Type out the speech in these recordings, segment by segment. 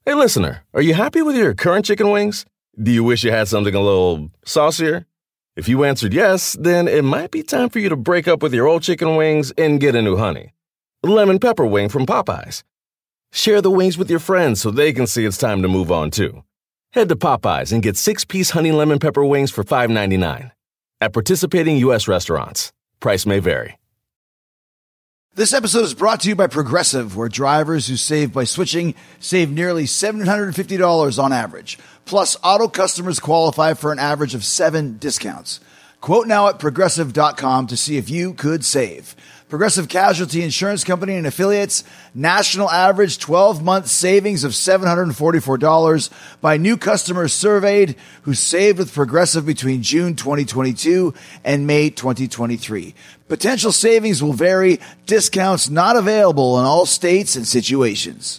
Hey, listener, are you happy with your current chicken wings? Do you wish you had something a little saucier? If you answered yes, then it might be time for you to break up with your old chicken wings and get a new honey. Lemon pepper wing from Popeyes. Share the wings with your friends so they can see it's time to move on too. Head to Popeyes and get 6-piece honey lemon pepper wings for $5.99. At participating U.S. restaurants. Price may vary. This episode is brought to you by Progressive, where drivers who save by switching save nearly $750 on average. Plus, auto customers qualify for an average of 7 discounts. Quote now at Progressive.com to see if you could save. Progressive Casualty Insurance Company and Affiliates, national average 12-month savings of $744 by new customers surveyed who saved with Progressive between June 2022 and May 2023. Potential savings will vary. Discounts not available in all states and situations.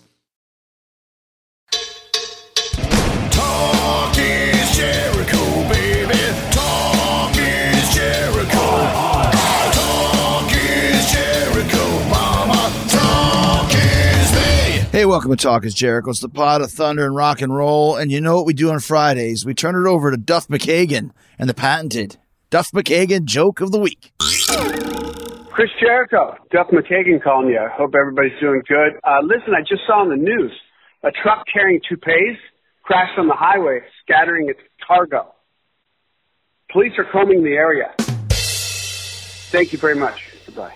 Talk is Jericho, baby. Talk is Jericho. Talk is Jericho, mama. Talk is me. Hey, welcome to Talk is Jericho. It's the pod of thunder and rock and roll. And you know what we do on Fridays? We turn it over to Duff McKagan and the patented Duff McKagan Joke of the Week. Chris Jericho, Duff McKagan calling you. I hope everybody's doing good. Listen, I just saw on the news a truck carrying toupees crashed on the highway, scattering its cargo. Police are combing the area. Thank you very much. Goodbye.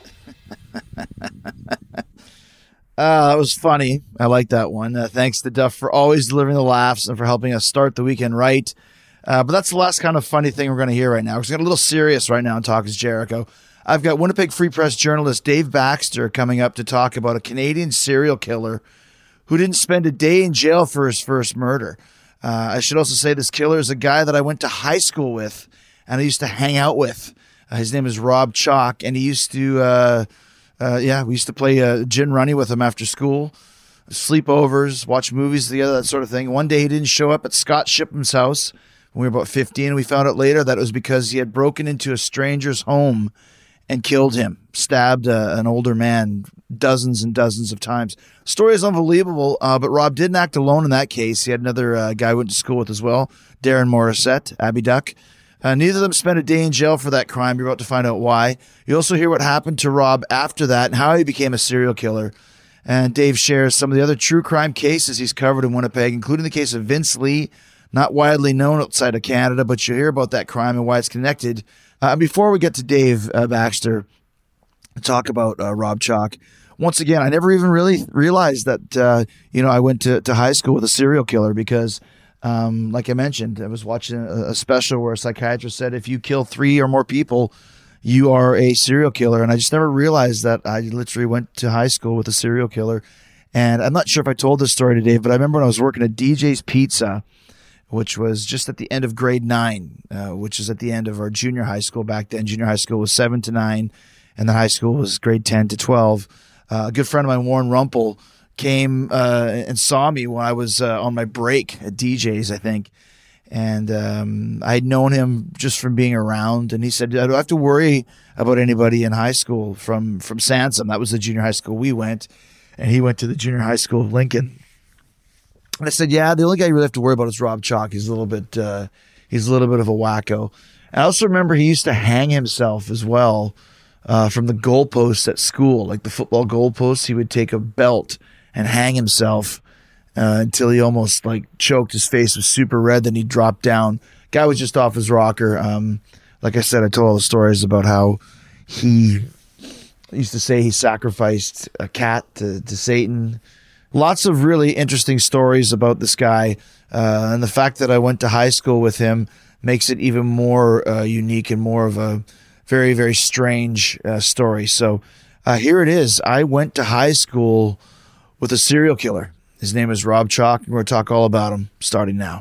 That was funny. I like that one. Thanks to Duff for always delivering the laughs and for helping us start the weekend right. But that's the last kind of funny thing we're going to hear right now. We're getting a little serious right now on Talk is Jericho. I've got Winnipeg Free Press journalist Dave Baxter coming up to talk about a Canadian serial killer who didn't spend a day in jail for his first murder. I should also say this killer is a guy that I went to high school with and I used to hang out with. His name is Rob Chalk, and he used to, we used to play gin runny with him after school, sleepovers, watch movies together, that sort of thing. One day he didn't show up at Scott Shipham's house when we were about 15, and we found out later that it was because he had broken into a stranger's home and killed him, stabbed an older man dozens and dozens of times. The story is unbelievable, but Rob didn't act alone in that case. He had another guy who went to school with as well, Darren Morissette, Abby Duck. Neither of them spent a day in jail for that crime. You're about to find out why. You also hear what happened to Rob after that and how he became a serial killer. And Dave shares some of the other true crime cases he's covered in Winnipeg, including the case of Vince Lee, not widely known outside of Canada, but you'll hear about that crime and why it's connected. Before we get to Dave Baxter, talk about Rob Chalk. Once again, I never even really realized that, I went to high school with a serial killer because, like I mentioned, I was watching a special where a psychiatrist said, if you kill 3 or more people, you are a serial killer. And I just never realized that I literally went to high school with a serial killer. And I'm not sure if I told this story to Dave, but I remember when I was working at DJ's Pizza, which was just at the end of grade 9, which is at the end of our junior high school back then. Junior high school was 7 to 9, and then high school was grade 10 to 12. A good friend of mine, Warren Rumpel, came and saw me when I was on my break at DJ's, I think. And I had known him just from being around. And he said, I don't have to worry about anybody in high school from Sansom. That was the junior high school we went. And he went to the junior high school of Lincoln. And I said, yeah, the only guy you really have to worry about is Rob Chalk. He's a little bit of a wacko. And I also remember he used to hang himself as well from the goalposts at school, like the football goalposts. He would take a belt and hang himself until he almost like choked. His face was super red. Then he dropped down. Guy was just off his rocker. Like I said, I told all the stories about how he used to say he sacrificed a cat to Satan. Lots of really interesting stories about this guy. And the fact that I went to high school with him makes it even more unique and more of a very, very strange story. So here it is. I went to high school with a serial killer. His name is Rob Chalk. We're going to talk all about him starting now.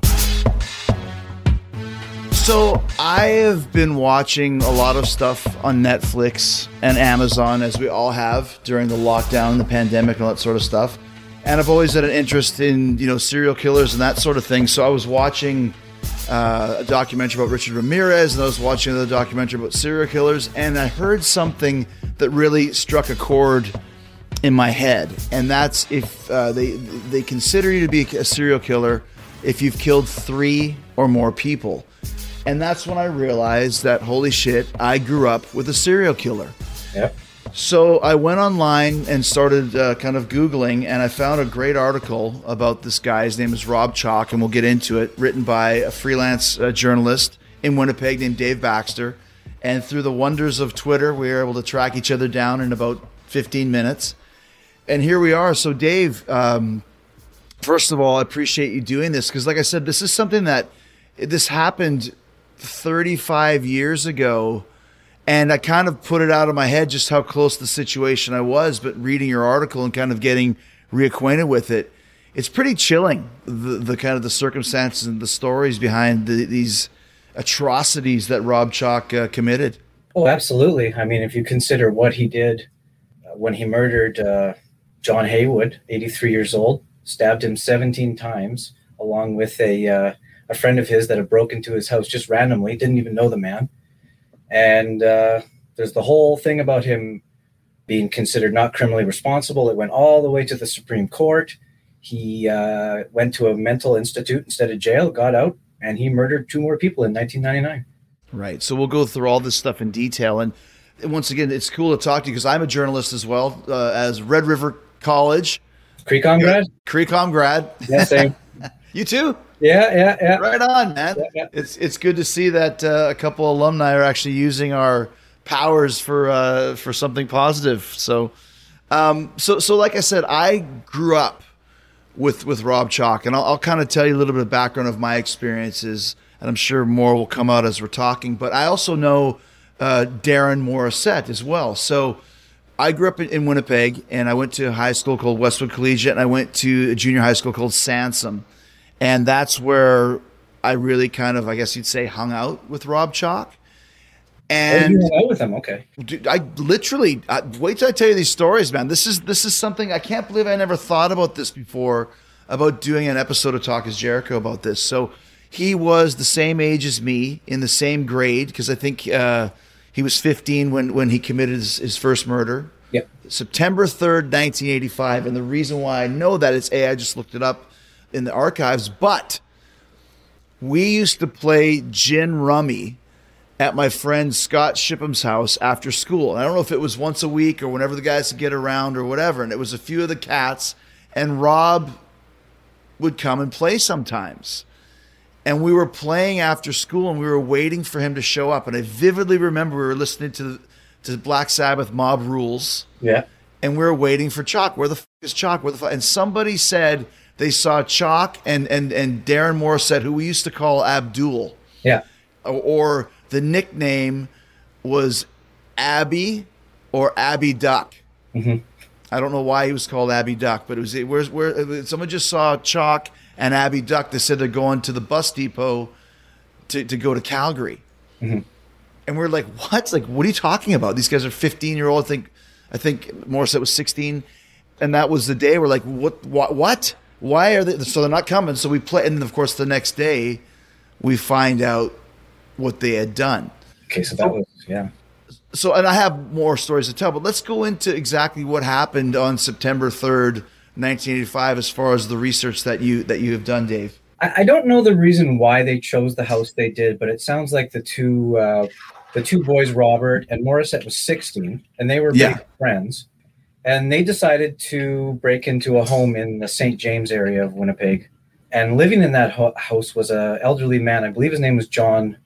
So I have been watching a lot of stuff on Netflix and Amazon, as we all have during the lockdown, the pandemic, and all that sort of stuff. And I've always had an interest in, serial killers and that sort of thing. So I was watching a documentary about Richard Ramirez, and I was watching another documentary about serial killers, and I heard something that really struck a chord in my head, and that's if they consider you to be a serial killer if you've killed 3 or more people. And that's when I realized that, holy shit, I grew up with a serial killer. Yep. So I went online and started kind of Googling, and I found a great article about this guy. His name is Rob Chalk, and we'll get into it, written by a freelance journalist in Winnipeg named Dave Baxter. And through the wonders of Twitter, we were able to track each other down in about 15 minutes. And here we are. So Dave, first of all, I appreciate you doing this, because like I said, this is something that this happened 35 years ago. And I kind of put it out of my head just how close the situation I was, but reading your article and kind of getting reacquainted with it, it's pretty chilling, the kind of the circumstances and the stories behind these atrocities that Rob Chalk committed. Oh, absolutely. I mean, if you consider what he did when he murdered John Haywood, 83 years old, stabbed him 17 times, along with a friend of his that had broke into his house just randomly, didn't even know the man. And there's the whole thing about him being considered not criminally responsible. It went all the way to the Supreme Court. He went to a mental institute instead of jail, got out, and he murdered 2 more people in 1999. Right. So we'll go through all this stuff in detail. And once again, it's cool to talk to you because I'm a journalist as well, as Red River College. Creecom grad? Creecom grad. Yeah, same. You too? Yeah. Right on, man. Yeah. It's good to see that a couple alumni are actually using our powers for something positive. So like I said, I grew up with Rob Chalk, and I'll kind of tell you a little bit of background of my experiences, and I'm sure more will come out as we're talking. But I also know Darren Morissette as well. So I grew up in Winnipeg, and I went to a high school called Westwood Collegiate, and I went to a junior high school called Sansom. And that's where I really kind of, I guess you'd say, hung out with Rob Chalk. And you hung out with him, okay. Dude, I literally, wait till I tell you these stories, man. This is something, I can't believe I never thought about this before, about doing an episode of Talk is Jericho about this. So he was the same age as me, in the same grade, because I think he was 15 when he committed his first murder. Yep. September 3rd, 1985. And the reason why I know that is, I just looked it up in the archives, but we used to play gin rummy at my friend Scott Shipham's house after school. And I don't know if it was once a week or whenever the guys could get around or whatever. And it was a few of the cats, and Rob would come and play sometimes. And we were playing after school, and we were waiting for him to show up. And I vividly remember we were listening to Black Sabbath Mob Rules. Yeah. And we were waiting for Chalk. Where the f*** is Chalk? Where the f-? And somebody said they saw Chalk and Darren Morissette, who we used to call Abdul. Yeah. Or the nickname was Abby or Abby Duck. Mm-hmm. I don't know why he was called Abby Duck, but it was where someone just saw Chalk and Abby Duck. They said they're going to the bus depot to go to Calgary. Mm-hmm. And we're like, what? Like, what are you talking about? These guys are 15-year-old. I think Morissette was 16. And that was the day we're like, what? Why are they? So they're not coming. So we play. And of course, the next day we find out what they had done. Okay. So that was, yeah. So, and I have more stories to tell, but let's go into exactly what happened on September 3rd, 1985, as far as the research that you have done, Dave. I don't know the reason why they chose the house they did, but it sounds like the two boys, Robert and Morissette, was 16, and they were big friends. And they decided to break into a home in the St. James area of Winnipeg. And living in that house was an elderly man. I believe his name was George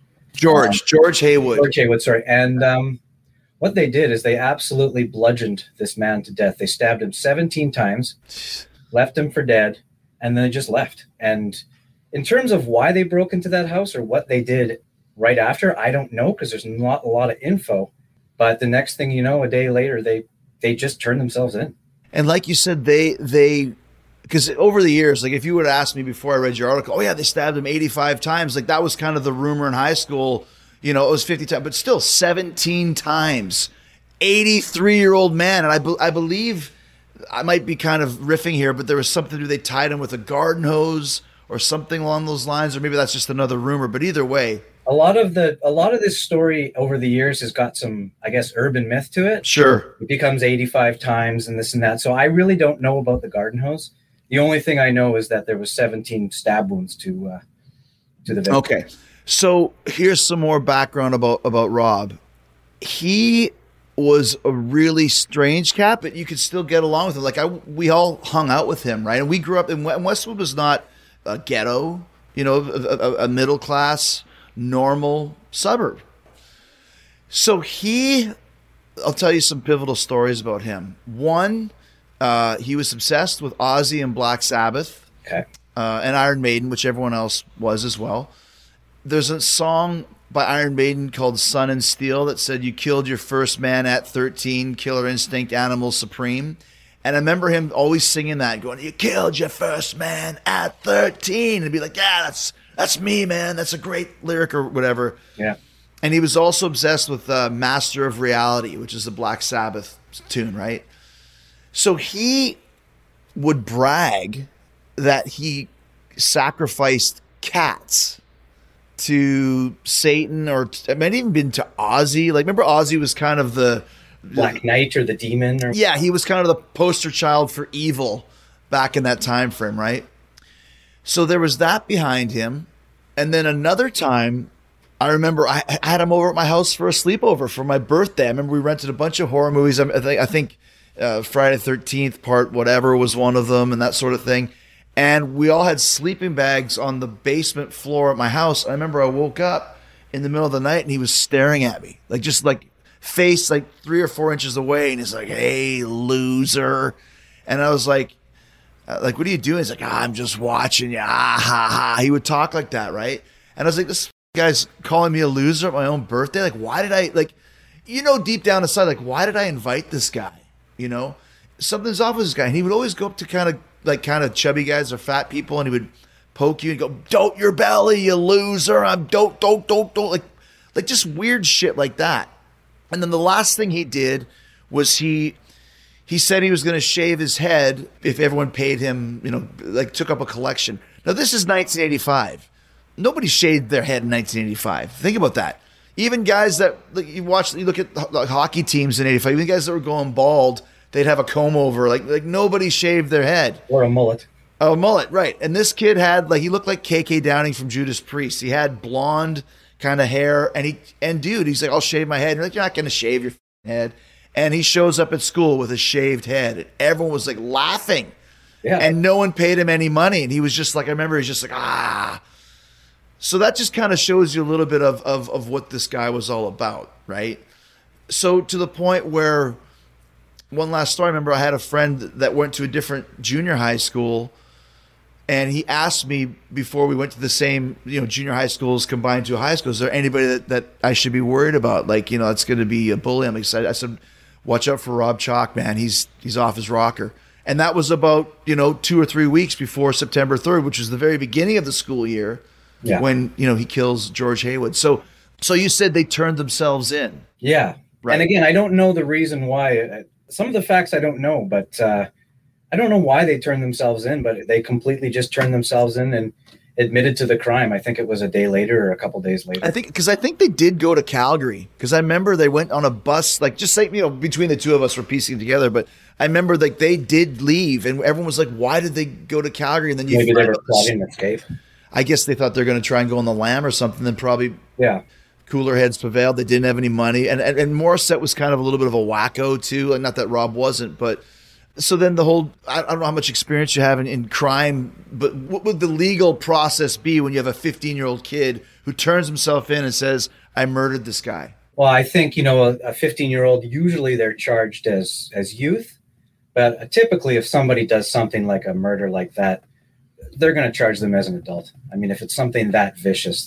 Haywood. George Haywood, sorry. And what they did is they absolutely bludgeoned this man to death. They stabbed him 17 times, left him for dead, and then they just left. And in terms of why they broke into that house or what they did right after, I don't know, because there's not a lot of info. But the next thing you know, a day later, they just turned themselves in. And like you said, they because over the years, like if you would have asked me before I read your article, oh yeah, they stabbed him 85 times. Like that was kind of the rumor in high school. You know, it was 50 times, but still 17 times. 83-year-old man. And I believe, I might be kind of riffing here, but there was something to do. They tied him with a garden hose or something along those lines, or maybe that's just another rumor. But either way. A lot of this story over the years has got some, I guess, urban myth to it. Sure. It becomes 85 times and this and that. So I really don't know about the garden hose. The only thing I know is that there was 17 stab wounds to the victim. Okay. So here's some more background about Rob. He was a really strange cat, but you could still get along with him. Like we all hung out with him, right? And we grew up in Westwood was not a ghetto, a middle class, normal suburb. So I'll tell you some pivotal stories about him. One, he was obsessed with Ozzy and Black Sabbath, Okay. and Iron Maiden, which everyone else was as well. There's a song by Iron Maiden called Sun and Steel that said, "You killed your first man at 13, killer instinct, animal supreme." And I remember him always singing that, going, "You killed your first man at 13." And be like, "Yeah, that's me, man. That's a great lyric," or whatever. Yeah. And he was also obsessed with Master of Reality, which is the Black Sabbath tune, right? So he would brag that he sacrificed cats to Satan, or it might even been to Ozzy. Like, remember Ozzy was kind of the Black Knight or the demon? Or... Yeah, he was kind of the poster child for evil back in that time frame, right? So there was that behind him. And then another time, I remember I had him over at my house for a sleepover for my birthday. I remember we rented a bunch of horror movies. I think Friday the 13th part whatever was one of them, and that sort of thing. And we all had sleeping bags on the basement floor at my house. I remember I woke up in the middle of the night and he was staring at me, just face 3 or 4 inches away, and he's like, "Hey, loser." And I was like, "What are you doing?" He's like, "I'm just watching you." Ah, ha, ha. He would talk like that, right? And I was like, "This guy's calling me a loser at my own birthday. Why did I deep down inside, why did I invite this guy? Something's off with this guy." And he would always go up to kind of chubby guys or fat people, and he would poke you and go, "Dote your belly, you loser. I'm don't." Like just weird shit like that. And then the last thing he did was he said he was going to shave his head if everyone paid him, took up a collection. Now, this is 1985. Nobody shaved their head in 1985. Think about that. Even guys that you look at hockey teams in 85, even guys that were going bald, they'd have a comb over. Like nobody shaved their head. Or a mullet. Oh, a mullet, right. And this kid had, he looked like KK Downing from Judas Priest. He had blonde kind of hair, and dude, he's like, "I'll shave my head." And you're like, "You're not going to shave your head." And he shows up at school with a shaved head, and everyone was laughing. Yeah. And no one paid him any money. And he was just I remember he's just ah. So that just kind of shows you a little bit of what this guy was all about, right? So to the point where, one last story, I remember I had a friend that went to a different junior high school, and he asked me before we went to the same, junior high schools combined to a high school, is there anybody that I should be worried about? It's going to be a bully. I'm excited. I said, "Watch out for Rob Chalk, man. He's off his rocker." And that was about, 2 or 3 weeks before September 3rd, which was the very beginning of the school year, when, he kills George Haywood. So you said they turned themselves in. Yeah. Right. And again, I don't know the reason why. Some of the facts I don't know, but I don't know why they turned themselves in, but they completely just turned themselves in and admitted to the crime. I think it was a day later or a couple days later. I think they did go to Calgary, because I remember they went on a bus, between the two of us we're piecing together, but I remember they did leave, and everyone was like, "Why did they go to Calgary?" And then maybe they were plotting an escape. I guess they thought they're going to try and go on the lam or something. Then probably cooler heads prevailed. They didn't have any money, and Morissette was kind of a little bit of a wacko too. Not that Rob wasn't, but. So then the whole, I don't know how much experience you have in crime, but what would the legal process be when you have a 15-year-old kid who turns himself in and says, "I murdered this guy"? Well, I think, a 15-year-old, usually they're charged as youth. But typically, if somebody does something like a murder like that, they're going to charge them as an adult. I mean, if it's something that vicious,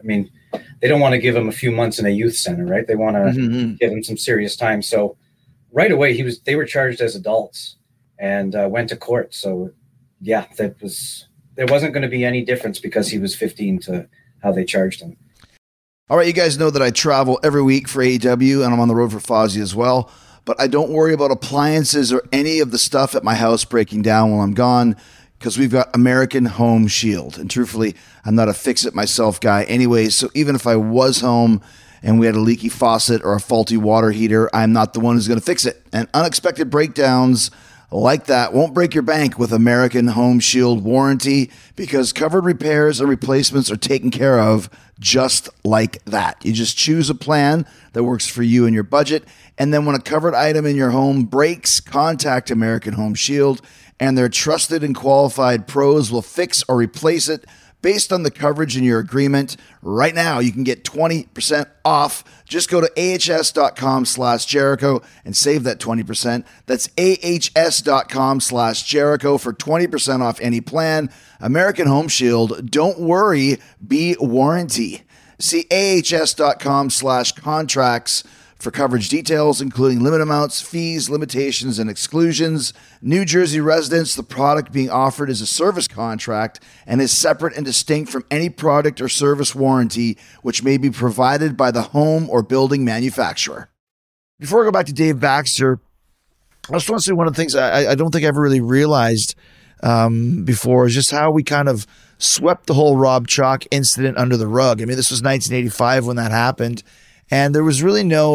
they don't want to give them a few months in a youth center, right? They want to give them some serious time. So right away, they were charged as adults and went to court. So yeah, there wasn't going to be any difference because he was 15 to how they charged him. All right, you guys know that I travel every week for AEW, and I'm on the road for Fozzy as well. But I don't worry about appliances or any of the stuff at my house breaking down while I'm gone. because we've got American Home Shield. And truthfully, I'm not a fix-it myself guy anyways, so even if I was home and we had a leaky faucet or a faulty water heater, I'm not the one who's going to fix it. And unexpected breakdowns like that won't break your bank with American Home Shield warranty, because covered repairs and replacements are taken care of just like that. You just choose a plan that works for you and your budget. And then when a covered item in your home breaks, contact American Home Shield, and their trusted and qualified pros will fix or replace it based on the coverage in your agreement. Right now, you can get 20% off. Just go to ahs.com/Jericho and save that 20%. That's ahs.com/Jericho for 20% off any plan. American Home Shield, don't worry, be warranty. See ahs.com/contracts for coverage details, including limit amounts, fees, limitations, and exclusions. New Jersey residents, the product being offered is a service contract and is separate and distinct from any product or service warranty which may be provided by the home or building manufacturer. Before I go back to Dave Baxter, I just want to say one of the things I don't think I ever really realized before is just how we kind of swept the whole Rob Chalk incident under the rug. I mean, this was 1985 when that happened. And there was really no,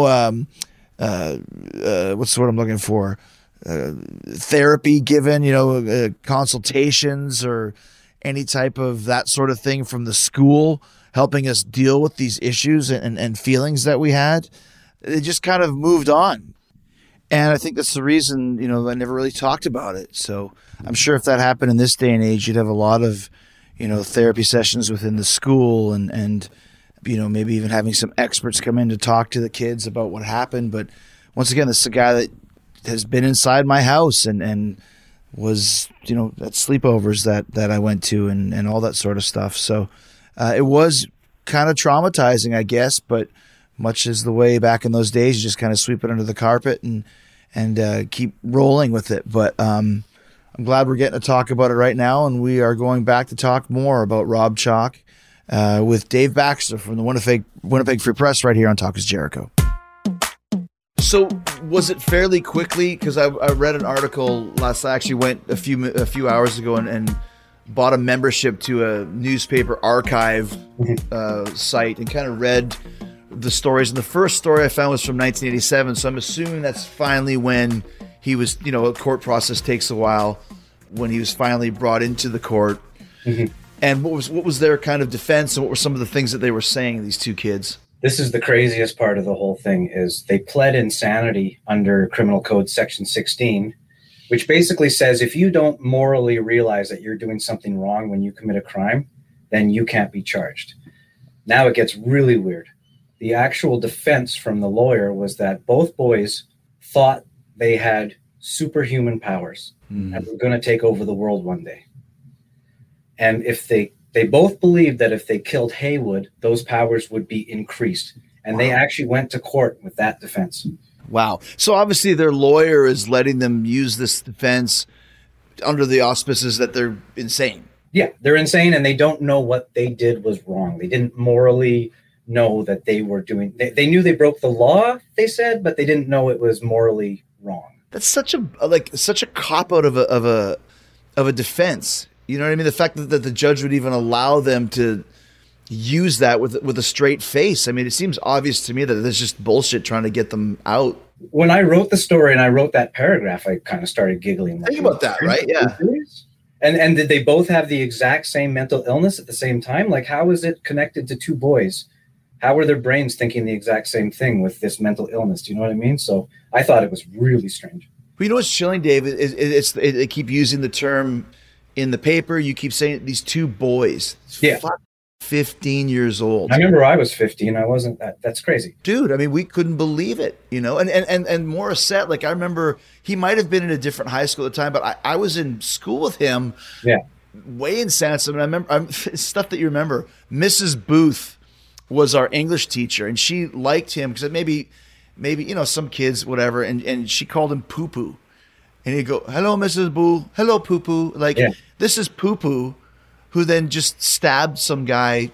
what's the word I'm looking for? Therapy given, consultations or any type of that sort of thing from the school helping us deal with these issues and feelings that we had. It just kind of moved on. And I think that's the reason, I never really talked about it. So I'm sure if that happened in this day and age, you'd have a lot of, therapy sessions within the school and maybe even having some experts come in to talk to the kids about what happened. But once again, this is a guy that has been inside my house and was, at sleepovers that I went to and all that sort of stuff. So it was kind of traumatizing, I guess, but much as the way back in those days, you just kind of sweep it under the carpet and keep rolling with it. But I'm glad we're getting to talk about it right now, and we are going back to talk more about Rob Chalk with Dave Baxter from the Winnipeg Free Press right here on Talk is Jericho. So was it fairly quickly? Because I read an article last. I actually went a few hours ago and bought a membership to a newspaper archive site and kind of read the stories. And the first story I found was from 1987. So I'm assuming that's finally when he was, a court process takes a while, when he was finally brought into the court. Mm-hmm. And what was their kind of defense, and what were some of the things that they were saying, these two kids? This is the craziest part of the whole thing, is they pled insanity under Criminal Code Section 16, which basically says if you don't morally realize that you're doing something wrong when you commit a crime, then you can't be charged. Now it gets really weird. The actual defense from the lawyer was that both boys thought they had superhuman powers and were going to take over the world one day. And if they both believed that if they killed Haywood, those powers would be increased. And they actually went to court with that defense. Wow. So obviously their lawyer is letting them use this defense under the auspices that they're insane. Yeah, they're insane, and they don't know what they did was wrong. They didn't morally know that they were doing. They knew they broke the law, they said, but they didn't know it was morally wrong. That's such a cop out of a defense. You know what I mean? The fact that the judge would even allow them to use that with a straight face. I mean, it seems obvious to me that it's just bullshit trying to get them out. When I wrote the story and I wrote that paragraph, I kind of started giggling. Think about that, right? Yeah. And did they both have the exact same mental illness at the same time? Like, how is it connected to two boys? How were their brains thinking the exact same thing with this mental illness? Do you know what I mean? So I thought it was really strange. Well, you know what's chilling, Dave? They keep using the term in the paper. You keep saying these two boys. Yeah. 15 years old. I remember I was 15. I wasn't that. That's crazy. Dude, I mean, we couldn't believe it, And Morissette, like, I remember he might have been in a different high school at the time, but I was in school with him. Yeah. Way in Sansom. And I remember stuff that you remember. Mrs. Booth was our English teacher, and she liked him because maybe, some kids, whatever, and she called him Poo Poo. And he'd go, "Hello, Mrs. Boo. Hello, Poo Poo." Like, This is Poo Poo, who then just stabbed some guy,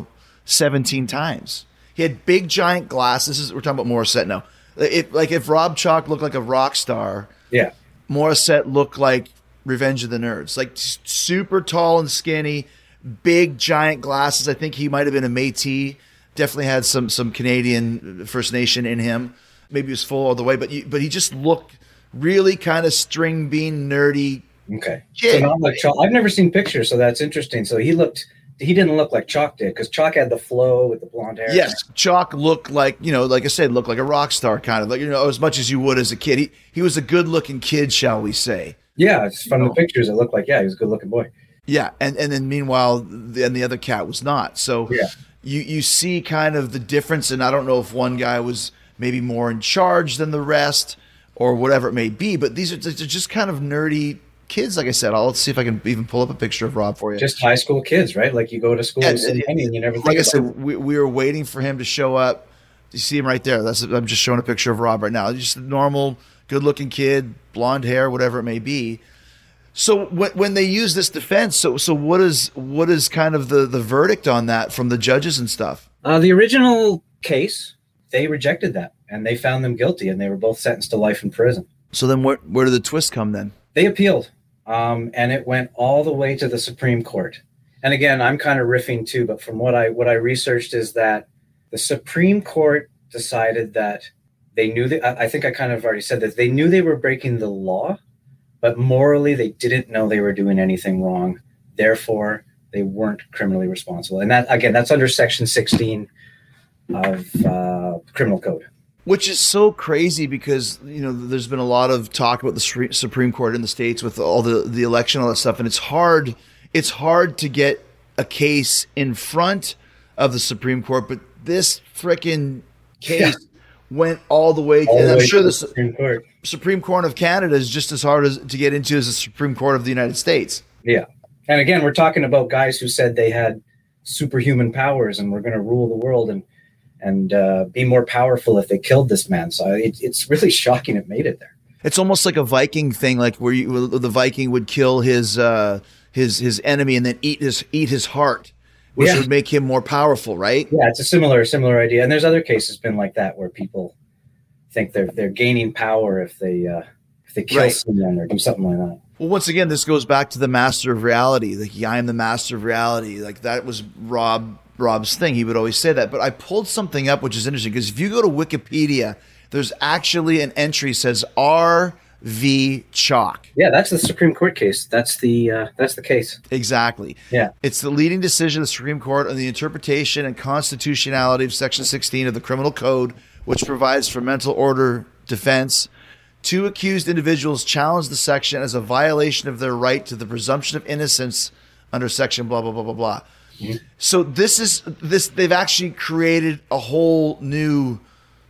17 times. He had big, giant glasses. We're talking about Morissette now. If Rob Chalk looked like a rock star, yeah, Morissette looked like, Revenge of the Nerds. Like super tall and skinny, big giant glasses. I think he might have been a Métis. Definitely had some Canadian First Nation in him. Maybe he was full all the way, but he just looked really kind of string bean nerdy. Okay. kid. So not like Chalk. I've never seen pictures, so that's interesting. So he didn't look like Chalk did, because Chalk had the flow with the blonde hair. Yes, Chalk looked like, like I said, looked like a rock star kind of, like, as much as you would as a kid. He was a good looking kid, shall we say. Yeah, from the pictures, it looked like, he was a good looking boy. Yeah, and then meanwhile, the other cat was not. So Yeah. you see kind of the difference, and I don't know if one guy was maybe more in charge than the rest or whatever it may be, but they're just kind of nerdy kids. Like I said, let's see if I can even pull up a picture of Rob for you. Just high school kids, right? Like you go to school and you never think like I about said, it. we were waiting for him to show up. You see him right there. I'm just showing a picture of Rob right now. Just a normal, good-looking kid, blonde hair, whatever it may be. So when they use this defense, so what is kind of the verdict on that from the judges and stuff? The original case, they rejected that, and they found them guilty, and they were both sentenced to life in prison. So then where did the twist come then? They appealed, and it went all the way to the Supreme Court. And again, I'm kind of riffing too, but from what I researched is that the Supreme Court decided that they knew that, I think I kind of already said this, they knew they were breaking the law, but morally they didn't know they were doing anything wrong. Therefore, they weren't criminally responsible. And that, again, that's under Section 16 of the Criminal Code. Which is so crazy because, there's been a lot of talk about the Supreme Court in the States with all the election, all that stuff. And it's hard to get a case in front of the Supreme Court, but this frickin' case went all the way. And I'm sure the Supreme Court of Canada is just as hard to get into as the Supreme Court of the United States. Yeah. And again, we're talking about guys who said they had superhuman powers and were going to rule the world and be more powerful if they killed this man. So it's really shocking it made it there. It's almost like a Viking thing, like where the Viking would kill his enemy and then eat his heart, which would make him more powerful, right? Yeah, it's a similar idea. And there's other cases been like that where people think they're gaining power if they kill someone or do something like that. Well, once again, this goes back to the master of reality. Like, I am the master of reality. Like, that was Rob's thing. He would always say that. But I pulled something up, which is interesting, because if you go to Wikipedia, there's actually an entry that says R.V. Chalk. Yeah, that's the Supreme Court case. That's the case. Exactly. Yeah. It's the leading decision of the Supreme Court on the interpretation and constitutionality of Section 16 of the Criminal Code, which provides for mental order defense. Two accused individuals challenged the section as a violation of their right to the presumption of innocence under section blah, blah, blah, blah, blah. Mm-hmm. So they've actually created a whole new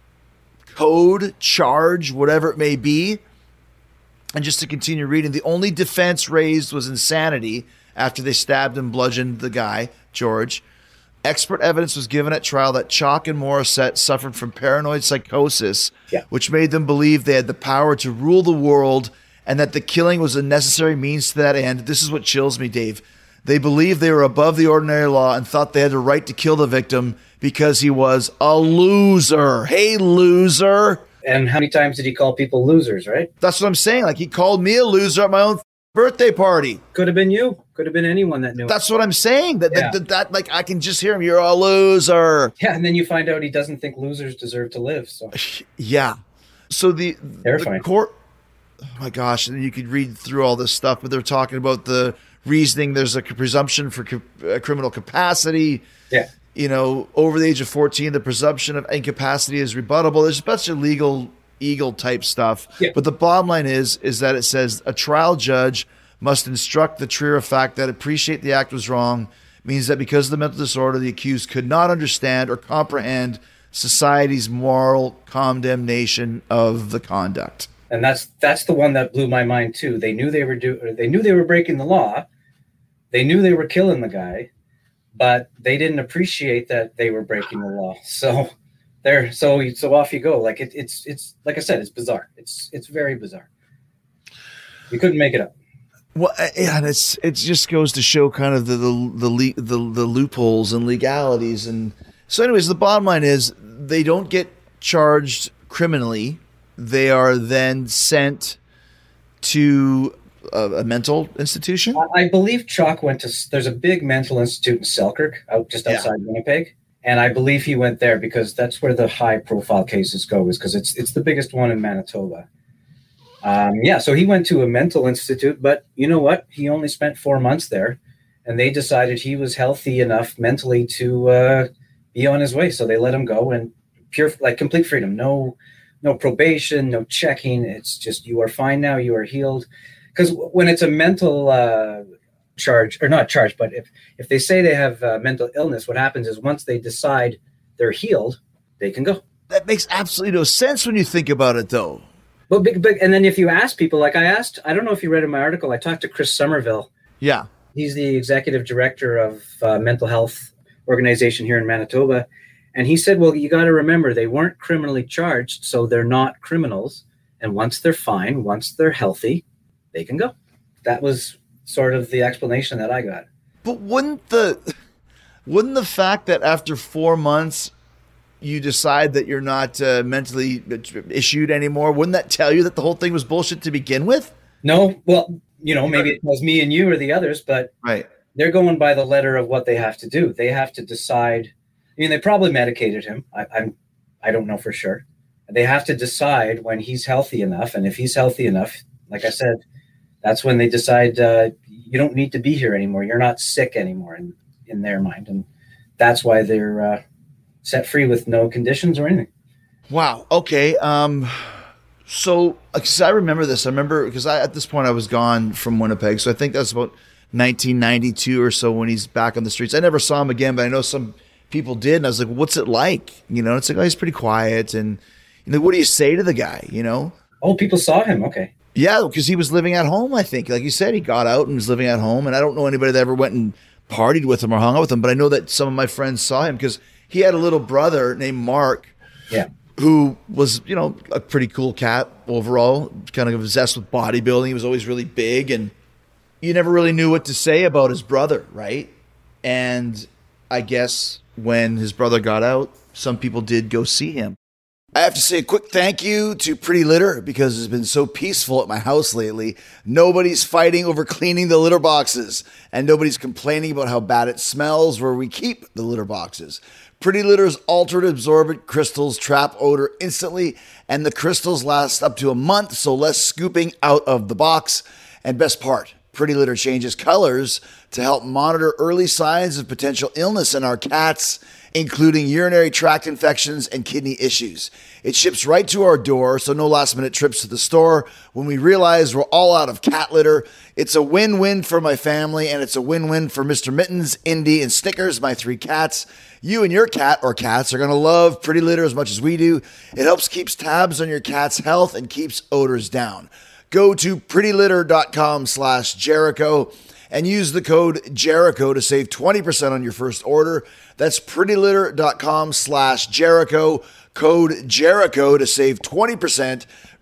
code, charge, whatever it may be. And just to continue reading, the only defense raised was insanity after they stabbed and bludgeoned the guy, George. Expert evidence was given at trial that Chalk and Morissette suffered from paranoid psychosis, which made them believe they had the power to rule the world and that the killing was a necessary means to that end. This is what chills me, Dave. They believed they were above the ordinary law and thought they had the right to kill the victim because he was a loser. Hey, loser. And how many times did he call people losers, right? That's what I'm saying. Like, he called me a loser at my own birthday party. Could have been you. Could have been anyone that knew. That's what I'm saying. That like, I can just hear him. You're a loser. Yeah, and then you find out he doesn't think losers deserve to live. So yeah. So the terrifying. The court. Oh my gosh! And you could read through all this stuff, but they're talking about the reasoning. There's a presumption for criminal capacity. Yeah. Over the age of 14, the presumption of incapacity is rebuttable. There's a bunch of legal eagle type stuff. Yeah. But the bottom line is that it says a trial judge must instruct the trier of fact that appreciate the act was wrong means that because of the mental disorder, the accused could not understand or comprehend society's moral condemnation of the conduct. And that's the one that blew my mind too. They knew they were breaking the law. They knew they were killing the guy, but they didn't appreciate that they were breaking the law. So off you go. Like it's like I said, it's bizarre. It's very bizarre. You couldn't make it up. Well, yeah, and it just goes to show kind of the loopholes and legalities, and so anyways, the bottom line is they don't get charged criminally. They are then sent to a mental institution? I believe Chalk went to. There's a big mental institute in Selkirk, just outside Winnipeg, and I believe he went there because that's where the high-profile cases go. Is because it's the biggest one in Manitoba. So he went to a mental institute, but you know what? He only spent 4 months there, and they decided he was healthy enough mentally to be on his way. So they let him go, and complete freedom. No probation, no checking. It's just, you are fine now. You are healed. Because when it's a mental charge, or not charge, but if they say they have mental illness, what happens is once they decide they're healed, they can go. That makes absolutely no sense when you think about it, though. But and then if you ask people, like I don't know if you read in my article, I talked to Chris Somerville. Yeah. He's the executive director of mental health organization here in Manitoba. And he said, well, you got to remember, they weren't criminally charged, so they're not criminals. And once they're fine, once they're healthy, they can go. That was sort of the explanation that I got. But wouldn't the fact that after 4 months you decide that you're not mentally issued anymore, wouldn't that tell you that the whole thing was bullshit to begin with? No. Well, maybe it was me and you or the others, but right. They're going by the letter of what they have to do. They have to decide. I mean, they probably medicated him. I don't know for sure. They have to decide when he's healthy enough. And if he's healthy enough, like I said, that's when they decide you don't need to be here anymore. You're not sick anymore in their mind. And that's why they're set free with no conditions or anything. Wow. Okay. So, because I remember this. I remember because at this point I was gone from Winnipeg. So I think that's about 1992 or so when he's back on the streets. I never saw him again, but I know some people did. And I was like, what's it like? It's like, oh, he's pretty quiet. And what do you say to the guy, Oh, people saw him. Okay. Yeah, because he was living at home, I think. Like you said, he got out and was living at home. And I don't know anybody that ever went and partied with him or hung out with him, but I know that some of my friends saw him because he had a little brother named Mark. Yeah. Who was, a pretty cool cat overall, kind of obsessed with bodybuilding. He was always really big, and you never really knew what to say about his brother, right? And I guess when his brother got out, some people did go see him. I have to say a quick thank you to Pretty Litter because it's been so peaceful at my house lately. Nobody's fighting over cleaning the litter boxes, and nobody's complaining about how bad it smells where we keep the litter boxes. Pretty Litter's altered absorbent crystals trap odor instantly, and the crystals last up to a month, so less scooping out of the box. And best part, Pretty Litter changes colors to help monitor early signs of potential illness in our cats, including urinary tract infections and kidney issues. It ships right to our door, so no last-minute trips to the store. When we realize we're all out of cat litter, it's a win-win for my family, and it's a win-win for Mr. Mittens, Indy, and Snickers, my 3 cats. You and your cat or cats are going to love Pretty Litter as much as we do. It helps keep tabs on your cat's health and keeps odors down. Go to prettylitter.com/Jericho and use the code Jericho to save 20% on your first order. That's prettylitter.com/Jericho, code Jericho to save 20%.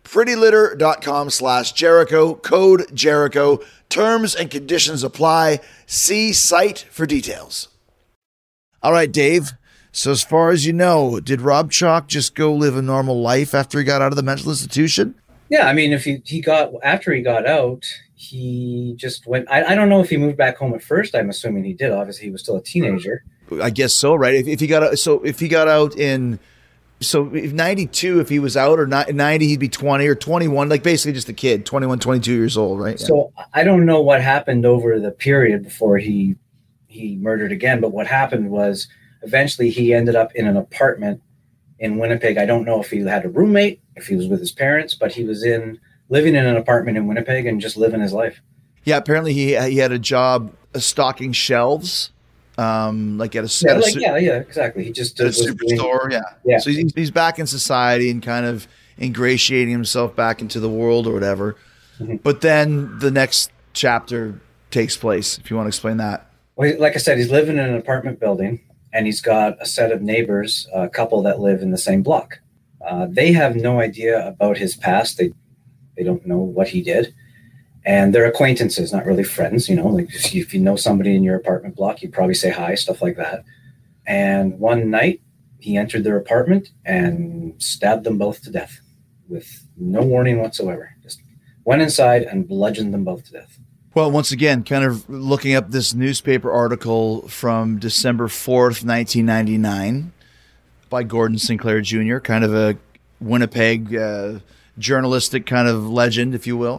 prettylitter.com/Jericho, code Jericho. Terms and conditions apply. See site for details. All right, Dave. So as far as you know, did Rob Chalk just go live a normal life after he got out of the mental institution? Yeah, I mean, if he got after he got out, he just went. I don't know if he moved back home at first. I'm assuming he did. Obviously, he was still a teenager. I guess so, right? If he got out, if he got out in, if 92, if he was out, or 90, he'd be 20 or 21, like basically just a kid, 21, 22 years old, right? So I don't know what happened over the period before he murdered again, but what happened was eventually he ended up in an apartment in Winnipeg. I don't know if he had a roommate, if he was with his parents, but he was living in an apartment in Winnipeg and just living his life. Yeah, apparently he had a job stocking shelves, like at a exactly. He just at a superstore. Yeah. So he's back in society and kind of ingratiating himself back into the world or whatever. Mm-hmm. But then the next chapter takes place. If you want to explain that. Well, like I said, he's living in an apartment building, and he's got a set of neighbors, a couple that live in the same block. They have no idea about his past. They don't know what he did. And they're acquaintances, not really friends. Like if you know somebody in your apartment block, you probably say hi, stuff like that. And one night, he entered their apartment and stabbed them both to death with no warning whatsoever. Just went inside and bludgeoned them both to death. Well, once again, kind of looking up this newspaper article from December 4th, 1999 by Gordon Sinclair Jr., kind of a Winnipeg journalistic kind of legend, if you will.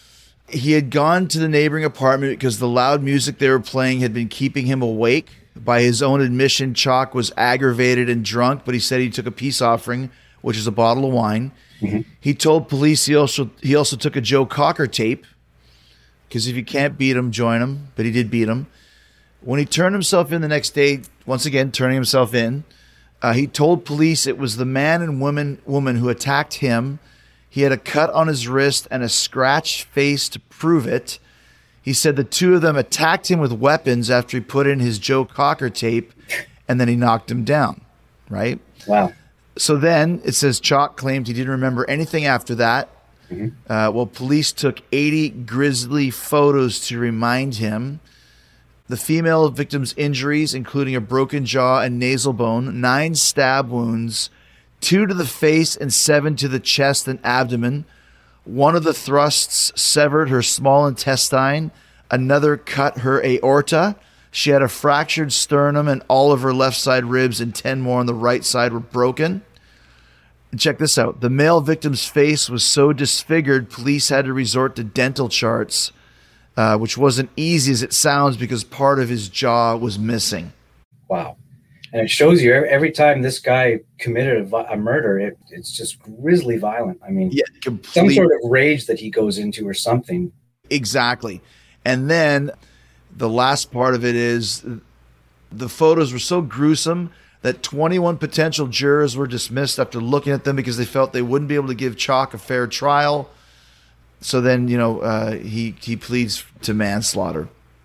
He had gone to the neighboring apartment because the loud music they were playing had been keeping him awake. By his own admission, Chalk was aggravated and drunk, but he said he took a peace offering, which is a bottle of wine. Mm-hmm. He told police he also took a Joe Cocker tape, because if you can't beat him, join him. But he did beat him. When he turned himself in the next day, once again turning himself in, he told police it was the man and woman who attacked him. He had a cut on his wrist and a scratched face to prove it. He said the two of them attacked him with weapons after he put in his Joe Cocker tape, and then he knocked him down, right? Wow. So then it says Chalk claimed he didn't remember anything after that. Mm-hmm. Well, police took 80 grisly photos to remind him. The female victim's injuries, including a broken jaw and nasal bone, 9 stab wounds, 2 to the face and 7 to the chest and abdomen. One of the thrusts severed her small intestine. Another cut her aorta. She had a fractured sternum, and all of her left side ribs and 10 more on the right side were broken. And check this out. The male victim's face was so disfigured, police had to resort to dental charts, which wasn't easy as it sounds because part of his jaw was missing. Wow. And it shows you every time this guy committed a murder, it's just grisly violent. I mean, some sort of rage that he goes into or something. Exactly. And then the last part of it is the photos were so gruesome that 21 potential jurors were dismissed after looking at them because they felt they wouldn't be able to give Chalk a fair trial. So then, he pleads to manslaughter.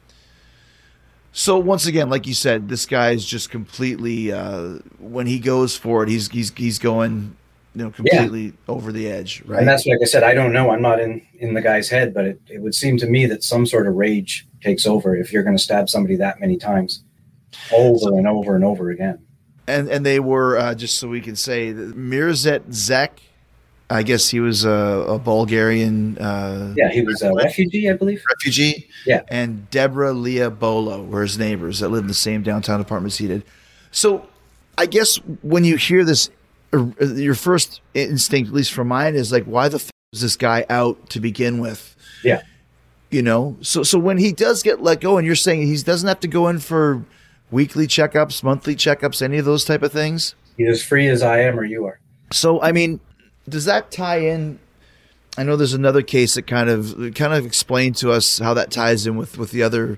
So once again, like you said, this guy is just completely when he goes for it, he's going completely over the edge, right? And that's like I said, I don't know. I'm not in the guy's head, but it would seem to me that some sort of rage takes over if you're going to stab somebody that many times, over and over and over again. And they were just so we can say Mirzet Zek. I guess he was a Bulgarian. He was a refugee, I believe. Refugee. Yeah. And Deborah Leah Bolo were his neighbors that lived in the same downtown apartments he did. So I guess when you hear this, your first instinct, at least for mine, is like, why the f was this guy out to begin with? Yeah. So when he does get let go, and you're saying he doesn't have to go in for weekly checkups, monthly checkups, any of those type of things? He's as free as I am or you are. So, I mean, does that tie in? I know there's another case that kind of explained to us how that ties in with the other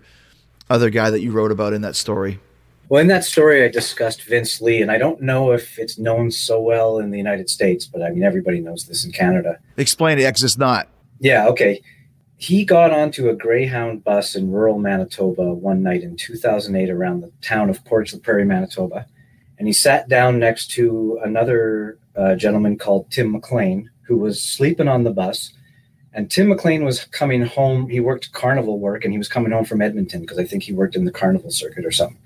guy that you wrote about in that story. Well, in that story, I discussed Vince Lee, and I don't know if it's known so well in the United States, but I mean, everybody knows this in Canada. Explain it, because it's not. Yeah, okay. He got onto a Greyhound bus in rural Manitoba one night in 2008 around the town of Portage la Prairie, Manitoba, and he sat down next to another gentleman called Tim McLean, who was sleeping on the bus. And Tim McLean was coming home. He worked carnival work, and he was coming home from Edmonton because I think he worked in the carnival circuit or something.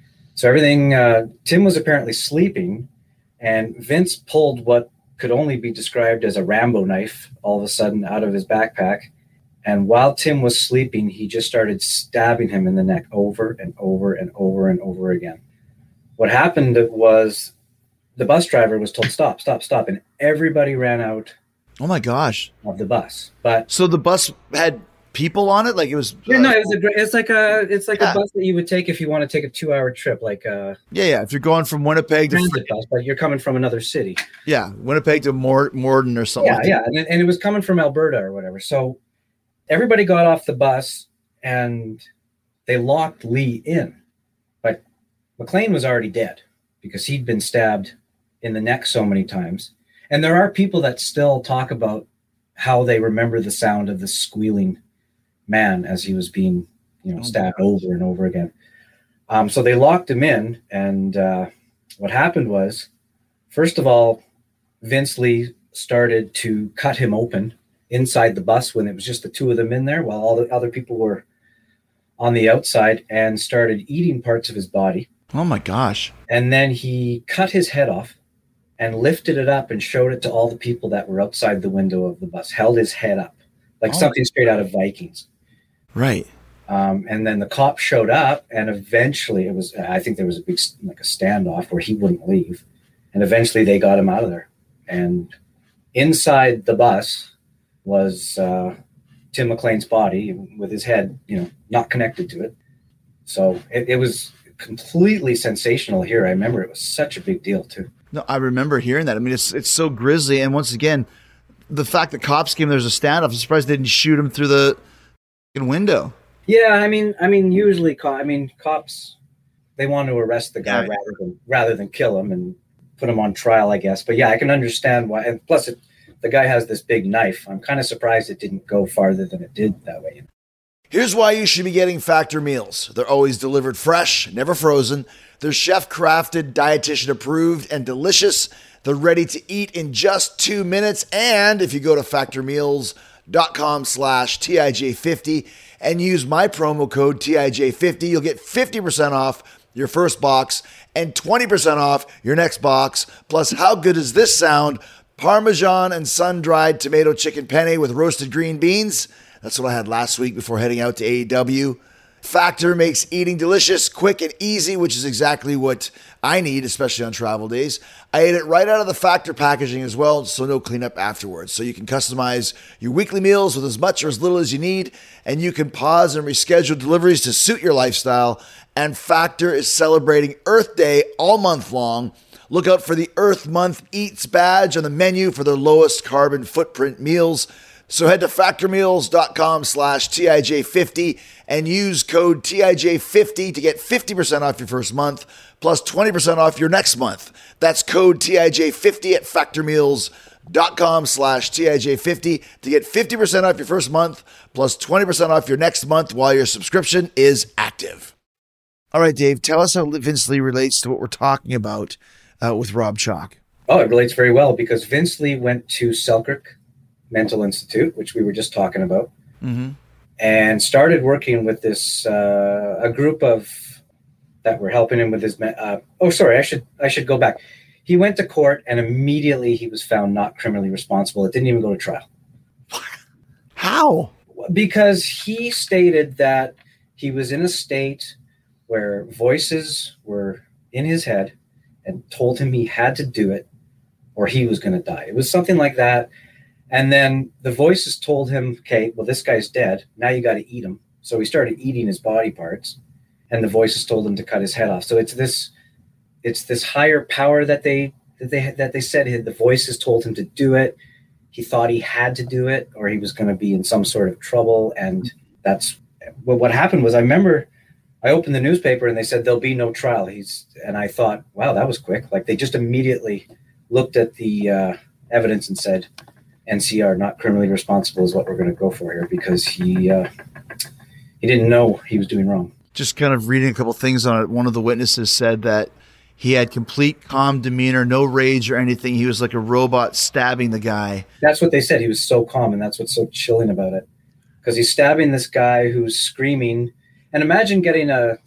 So Tim was apparently sleeping, and Vince pulled what could only be described as a Rambo knife all of a sudden out of his backpack. And while Tim was sleeping, he just started stabbing him in the neck over and over and over and over again. What happened was the bus driver was told, stop, stop, stop. And everybody ran out. Oh my gosh. Of the bus. But so the bus had people on it? Like it was it's like a bus that you would take if you want to take a 2-hour trip, like if you're going from Winnipeg to bus, but you're coming from another city. Yeah, Winnipeg to Morden or something. And it was coming from Alberta or whatever. So everybody got off the bus and they locked Lee in. But McLean was already dead because he'd been stabbed in the neck so many times. And there are people that still talk about how they remember the sound of the squealing man as he was being, stabbed over and over again. So they locked him in. And what happened was, first of all, Vince Lee started to cut him open inside the bus when it was just the two of them in there, while all the other people were on the outside, and started eating parts of his body. Oh my gosh. And then he cut his head off and lifted it up and showed it to all the people that were outside the window of the bus, held his head up like something straight out of Vikings. Right. And then the cops showed up, and eventually I think there was a big, like a standoff where he wouldn't leave. And eventually they got him out of there. And inside the bus was Tim McLean's body with his head, not connected to it. So it was completely sensational here. I remember it was such a big deal too. No, I remember hearing that. I mean, it's so grisly. And once again, the fact that cops came, there's a standoff. I'm surprised they didn't shoot him through the window. Yeah, I mean, usually, cops, they want to arrest the guy rather than kill him and put him on trial, I guess. But yeah, I can understand why. And plus, the guy has this big knife. I'm kind of surprised it didn't go farther than it did that way. Here's why you should be getting Factor meals. They're always delivered fresh, never frozen. They're chef-crafted, dietitian-approved, and delicious. They're ready to eat in just 2 minutes. And if you go to factormeals.com/TIJ50 and use my promo code TIJ50, you'll get 50% off your first box and 20% off your next box. Plus, how good does this sound? Parmesan and sun-dried tomato chicken penne with roasted green beans. That's what I had last week before heading out to AEW. Factor makes eating delicious, quick, and easy, which is exactly what I need, especially on travel days. I ate it right out of the Factor packaging as well, so no cleanup afterwards. So you can customize your weekly meals with as much or as little as you need, and you can pause and reschedule deliveries to suit your lifestyle. And Factor is celebrating Earth Day all month long. Look out for the Earth Month Eats badge on the menu for their lowest carbon footprint meals. So head to factormeals.com/TIJ50 and use code TIJ50 to get 50% off your first month, plus 20% off your next month. That's code TIJ50 at factormeals.com/TIJ50 to get 50% off your first month, plus 20% off your next month while your subscription is active. All right, Dave, tell us how Vince Lee relates to what we're talking about with Rob Chalk. Oh, it relates very well because Vince Lee went to Selkirk Mental Institute, which we were just talking about, and started working with this a group of that were helping him with his. I should go back. He went to court, and immediately he was found not criminally responsible. It didn't even go to trial. How? Because he stated that he was in a state where voices were in his head and told him he had to do it, or he was going to die. It was something like that. And then the voices told him, okay, well, this guy's dead. Now you got to eat him. So he started eating his body parts, and the voices told him to cut his head off. So it's this higher power that they said the voices told him to do it. He thought he had to do it, or he was going to be in some sort of trouble. And that's what happened was, I remember I opened the newspaper and they said there'll be no trial. And I thought, wow, that was quick. Like they just immediately looked at the evidence and said, NCR, not criminally responsible, is what we're going to go for here, because he didn't know he was doing wrong. Just kind of reading a couple things on it. One of the witnesses said that he had complete calm demeanor, no rage or anything. He was like a robot stabbing the guy. That's what they said. He was so calm, and that's what's so chilling about it, because he's stabbing this guy who's screaming. And imagine getting a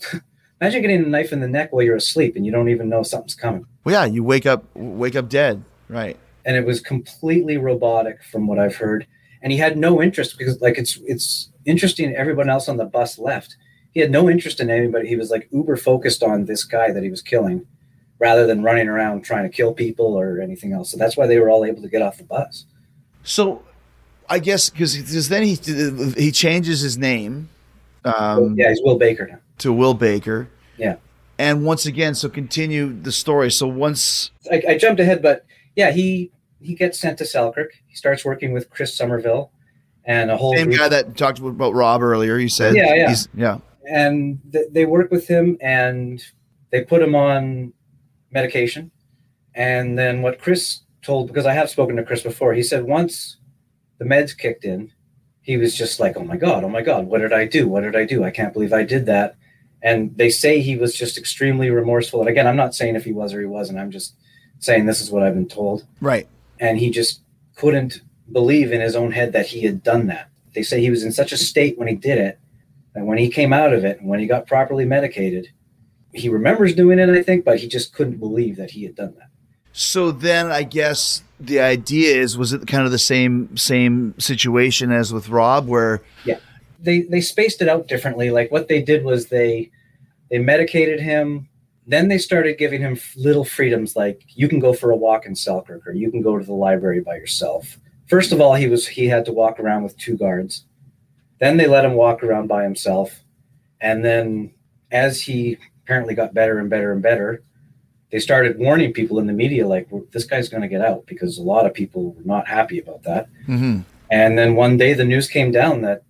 knife in the neck while you're asleep and you don't even know something's coming. Well, yeah, you wake up dead, right? And it was completely robotic from what I've heard. And he had no interest, because like it's interesting. Everyone else on the bus left. He had no interest in anybody. He was like uber focused on this guy that he was killing, rather than running around trying to kill people or anything else. So that's why they were all able to get off the bus. So I guess because then he changes his name. He's Will Baker now. To Will Baker. Yeah. And once again, so continue the story. So once I jumped ahead, but yeah, he gets sent to Selkirk. He starts working with Chris Somerville and a whole same guy that talked about Rob earlier. You said, yeah. And they work with him and they put him on medication. And then what Chris told, because I have spoken to Chris before, he said once the meds kicked in, he was just like, oh my God, what did I do? I can't believe I did that. And they say he was just extremely remorseful. And again, I'm not saying if he was or he wasn't. I'm just saying this is what I've been told. Right. And he just couldn't believe in his own head that he had done that. They say he was in such a state when he did it, that when he came out of it and when he got properly medicated, he remembers doing it, I think, but he just couldn't believe that he had done that. So then I guess the idea is, was it kind of the same situation as with Rob where Yeah. They spaced it out differently. Like what they did was they medicated him. Then they started giving him little freedoms, like you can go for a walk in Selkirk, or you can go to the library by yourself. First of all, he had to walk around with 2 guards. Then they let him walk around by himself. And then as he apparently got better and better and better, they started warning people in the media, like, this guy's going to get out, because a lot of people were not happy about that. Mm-hmm. And then one day the news came down that,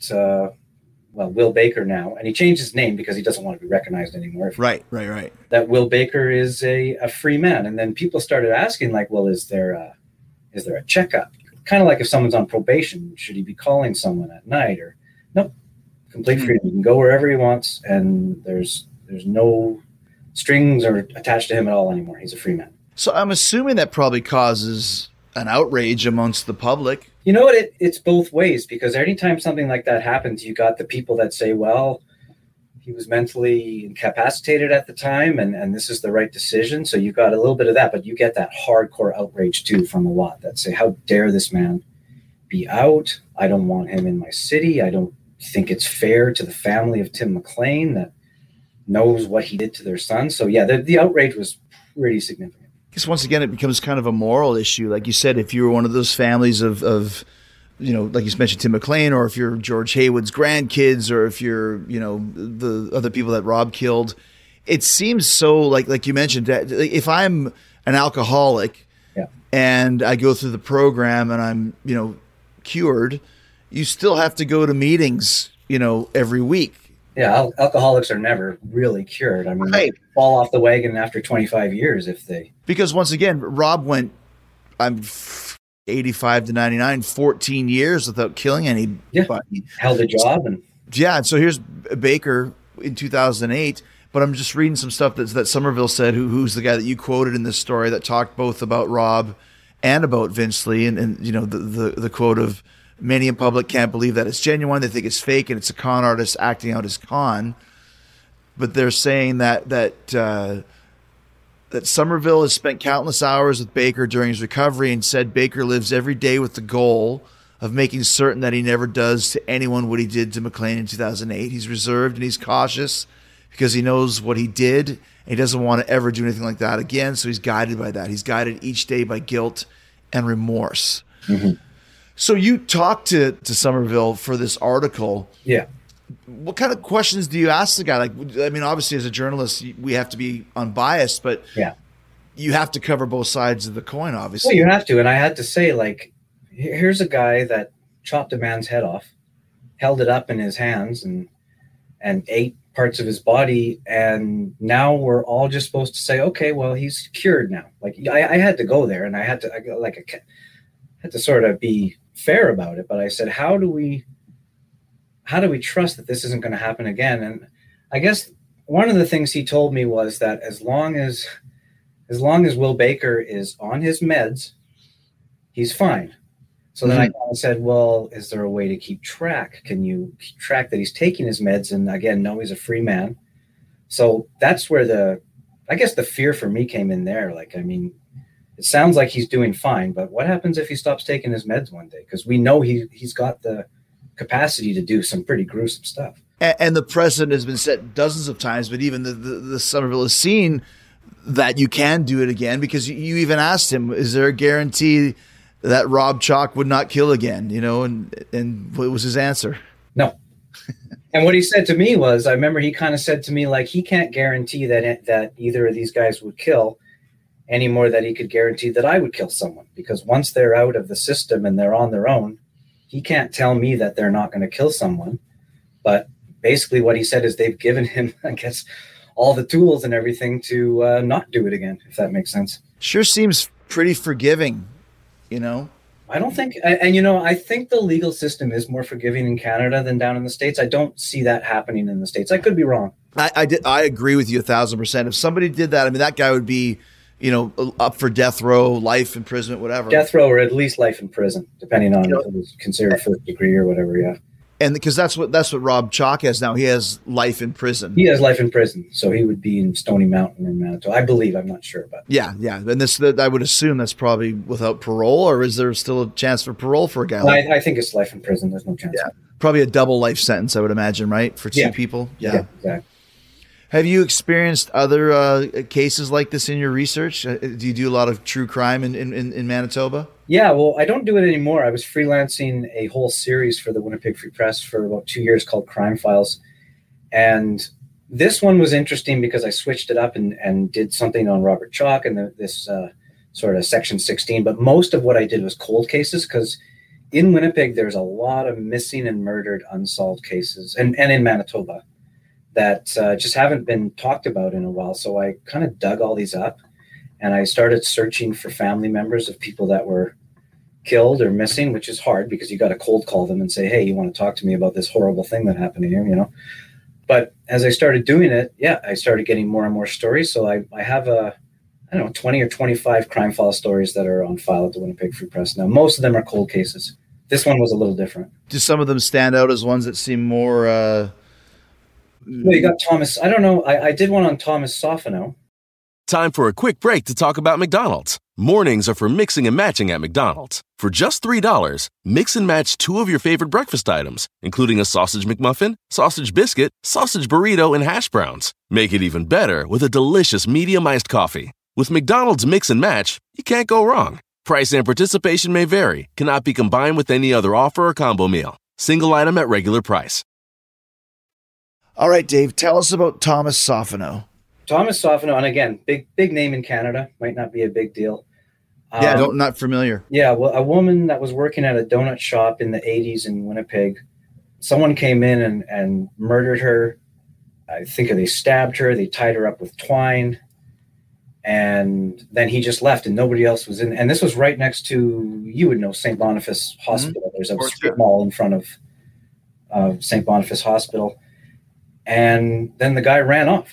Will Baker now, and he changed his name because he doesn't want to be recognized anymore. Right. That Will Baker is a free man. And then people started asking, like, well, is there a checkup? Kind of like if someone's on probation, should he be calling someone at night? Or nope, complete freedom. He can go wherever he wants, and there's no strings are attached to him at all anymore. He's a free man. So I'm assuming that probably causes an outrage amongst the public. You know what? It's both ways, because anytime something like that happens, you got the people that say, well, he was mentally incapacitated at the time, and this is the right decision. So you got a little bit of that, but you get that hardcore outrage too from a lot that say, how dare this man be out? I don't want him in my city. I don't think it's fair to the family of Tim McLean that knows what he did to their son. So yeah, the outrage was pretty significant. I guess once again, it becomes kind of a moral issue. Like you said, if you were one of those families of like you mentioned, Tim McLean, or if you're George Haywood's grandkids, or if you're, the other people that Rob killed, it seems so like you mentioned, that if I'm an alcoholic and I go through the program and I'm, cured, you still have to go to meetings, every week. Yeah, alcoholics are never really cured. I mean, They fall off the wagon after 25 years if they... Because once again, Rob went, I'm 85 to 99, 14 years without killing anybody. Yeah, held a job. And so here's Baker in 2008, but I'm just reading some stuff that Somerville said, who's the guy that you quoted in this story that talked both about Rob and about Vince Lee, and the quote of, many in public can't believe that it's genuine. They think it's fake, and it's a con artist acting out his con. But they're saying that Somerville has spent countless hours with Baker during his recovery, and said Baker lives every day with the goal of making certain that he never does to anyone what he did to McLean in 2008. He's reserved and he's cautious because he knows what he did, and he doesn't want to ever do anything like that again. So he's guided by that. He's guided each day by guilt and remorse. Mm-hmm. So you talked to Somerville for this article. Yeah. What kind of questions do you ask the guy? Like, I mean, obviously as a journalist, we have to be unbiased, but you have to cover both sides of the coin, obviously. Well, you have to. And I had to say, like, here's a guy that chopped a man's head off, held it up in his hands and ate parts of his body. And now we're all just supposed to say, okay, well, he's cured now. Like I had to go there, and I had to sort of be fair about it. But I said, how do we trust that this isn't going to happen again? And I guess one of the things he told me was that as long as Will Baker is on his meds, he's fine. So then I kind of said, well, is there a way to keep track? Can you keep track that he's taking his meds? And again, no, he's a free man. So that's where I guess the fear for me came in there. Like, I mean, it sounds like he's doing fine, but what happens if he stops taking his meds one day? Because we know he's got the capacity to do some pretty gruesome stuff. And the precedent has been set dozens of times, but even the Somerville has seen that you can do it again, because you even asked him, is there a guarantee that Rob Chalk would not kill again? And what was his answer? No. And what he said to me was, I remember he kind of said to me, like, he can't guarantee that either of these guys would kill, any more that he could guarantee that I would kill someone, because once they're out of the system and they're on their own, he can't tell me that they're not going to kill someone. But basically what he said is they've given him, I guess, all the tools and everything to not do it again, if that makes sense. Sure seems pretty forgiving, I don't think, and I think the legal system is more forgiving in Canada than down in the States. I don't see that happening in the States. I could be wrong. I agree with you 1,000%. If somebody did that, I mean, that guy would be, up for death row, life imprisonment, whatever. Death row, or at least life in prison, depending on if it was considered first degree or whatever. Yeah. And because that's what Rob Chalk has now. He has life in prison. He has life in prison, so he would be in Stony Mountain in Manitoba. I believe. I'm not sure, but Yeah. And I would assume that's probably without parole, or is there still a chance for parole for a guy? I think it's life in prison. There's no chance. Yeah. Probably a double life sentence, I would imagine, right? For two people. Yeah, exactly. Have you experienced other cases like this in your research? Do you do a lot of true crime in Manitoba? Yeah, well, I don't do it anymore. I was freelancing a whole series for the Winnipeg Free Press for about 2 years called Crime Files. And this one was interesting because I switched it up and did something on Robert Chalk and this sort of Section 16. But most of what I did was cold cases because in Winnipeg, there's a lot of missing and murdered unsolved cases, and in Manitoba, that just haven't been talked about in a while. So I kind of dug all these up and I started searching for family members of people that were killed or missing, which is hard because you got to cold call them and say, hey, you want to talk to me about this horrible thing that happened here, you know? But as I started doing it, I started getting more and more stories. So I have 20 or 25 crime file stories that are on file at the Winnipeg Free Press. Now, most of them are cold cases. This one was a little different. Do some of them stand out as ones that seem more... Well, you got Thomas. I don't know. I did one on Thomas Sofino. Time for a quick break to talk about McDonald's. Mornings are for mixing and matching at McDonald's. For just $3, mix and match 2 of your favorite breakfast items, including a sausage McMuffin, sausage biscuit, sausage burrito, and hash browns. Make it even better with a delicious medium iced coffee. With McDonald's Mix and Match, you can't go wrong. Price and participation may vary. Cannot be combined with any other offer or combo meal. Single item at regular price. All right, Dave, tell us about Thomas Sofino. Thomas Sofino, and again, big name in Canada. Might not be a big deal. Not familiar. Yeah, well, a woman that was working at a donut shop in the 80s in Winnipeg, someone came in and murdered her. I think they stabbed her. They tied her up with twine. And then he just left and nobody else was in. And this was right next to, you would know, St. Boniface Hospital. Mm-hmm. There's a strip mall in front of St. Boniface Hospital. And then the guy ran off.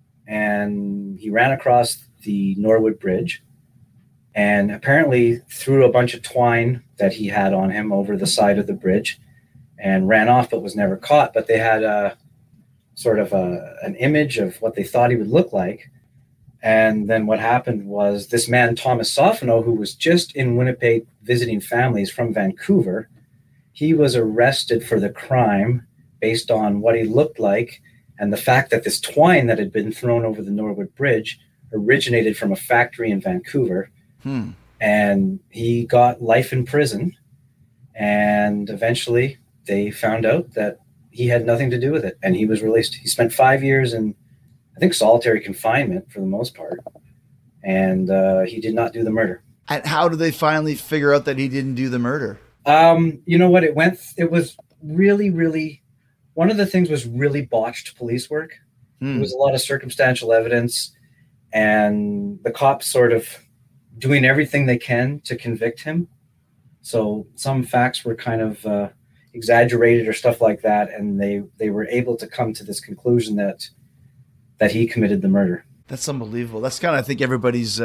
And he ran across the Norwood Bridge and apparently threw a bunch of twine that he had on him over the side of the bridge and ran off, but was never caught. But they had a sort of an image of what they thought he would look like. And then what happened was this man, Thomas Sofino, who was just in Winnipeg visiting families from Vancouver, he was arrested for the crime based on what he looked like and the fact that this twine that had been thrown over the Norwood Bridge originated from a factory in Vancouver. And he got life in prison. And eventually they found out that he had nothing to do with it. And he was released. He spent 5 years in, I think, solitary confinement for the most part. And he did not do the murder. And how did they finally figure out that he didn't do the murder? You know what? It was really, one of the things was really botched police work. There was a lot of circumstantial evidence and the cops sort of doing everything they can to convict him. So some facts were kind of exaggerated or stuff like that. And they were able to come to this conclusion that he committed the murder. That's unbelievable. That's kind of, I think, everybody's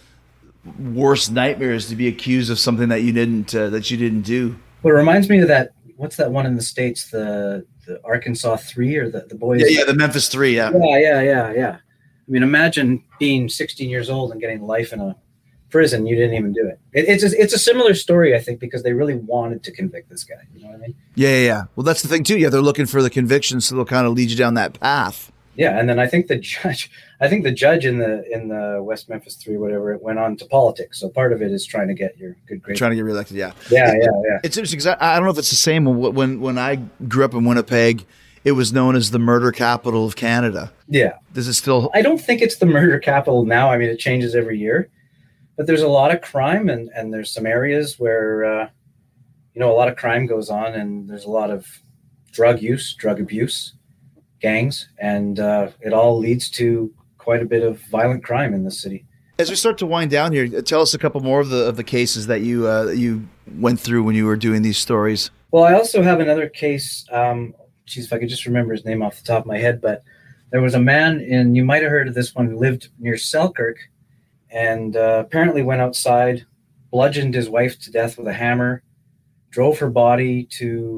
worst nightmare is to be accused of something that you didn't do. Well, it reminds me of that. What's that one in the States? The Arkansas 3 or the boys? Yeah, the Memphis 3. Yeah. I mean, imagine being 16 years old and getting life in a prison. You didn't even do it. It's a similar story, I think, because they really wanted to convict this guy. You know what I mean? Yeah. Well, that's the thing too. Yeah, they're looking for the conviction, so they'll kind of lead you down that path. Yeah, and then I think the judge in the West Memphis 3, whatever, it went on to politics. So part of it is trying to get your good grades. Trying to get reelected, yeah. Yeah. It's interesting. I don't know if it's the same. When I grew up in Winnipeg, it was known as the murder capital of Canada. Yeah. Does it still? I don't think it's the murder capital now. I mean, it changes every year. But there's a lot of crime, and there's some areas where, a lot of crime goes on, and there's a lot of drug use, drug abuse, gangs, and it all leads to quite a bit of violent crime in this city. As we start to wind down here, tell us a couple more of the cases that you went through when you were doing these stories. Well, I also have another case. If I could just remember his name off the top of my head, but there was a man you might have heard of this one, who lived near Selkirk, and apparently went outside, bludgeoned his wife to death with a hammer, drove her body to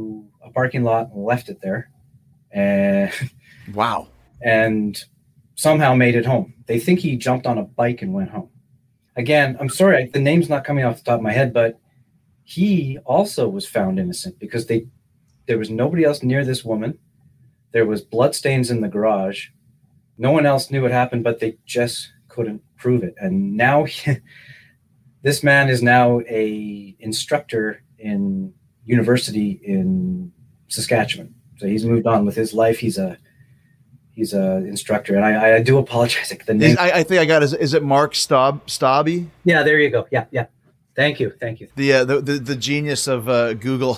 a parking lot and left it there, and Wow. and somehow made it home. They think he jumped on a bike and went home. Again, I'm sorry, the name's not coming off the top of my head, but he also was found innocent because there was nobody else near this woman. There was bloodstains in the garage. No one else knew what happened, but they just couldn't prove it. And now this man is now a instructor in university in Saskatchewan. So he's moved on with his life. He's a instructor, and I do apologize. The name. I think I got it. Is it Mark Stobby? Yeah, there you go. Yeah. Thank you. The genius of Google.